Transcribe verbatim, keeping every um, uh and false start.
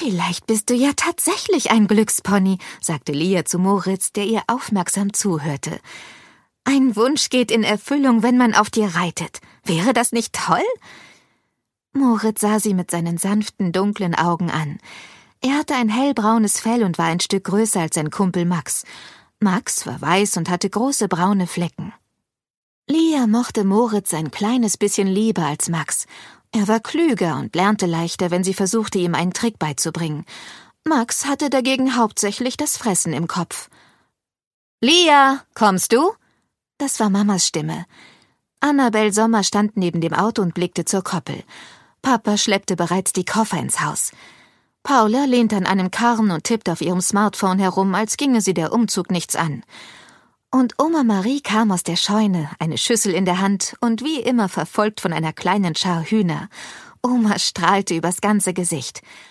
»Vielleicht bist du ja tatsächlich ein Glückspony«, sagte Lia zu Moritz, der ihr aufmerksam zuhörte. »Ein Wunsch geht in Erfüllung, wenn man auf dir reitet. Wäre das nicht toll?« Moritz sah sie mit seinen sanften, dunklen Augen an. Er hatte ein hellbraunes Fell und war ein Stück größer als sein Kumpel Max. Max war weiß und hatte große braune Flecken. Lia mochte Moritz ein kleines bisschen lieber als Max. Er war klüger und lernte leichter, wenn sie versuchte, ihm einen Trick beizubringen. Max hatte dagegen hauptsächlich das Fressen im Kopf. »Lia, kommst du?« Das war Mamas Stimme. Annabel Sommer stand neben dem Auto und blickte zur Koppel. Papa schleppte bereits die Koffer ins Haus. Paula lehnte an einem Karren und tippte auf ihrem Smartphone herum, als ginge sie der Umzug nichts an. Und Oma Marie kam aus der Scheune, eine Schüssel in der Hand und wie immer verfolgt von einer kleinen Schar Hühner. Oma strahlte übers ganze Gesicht.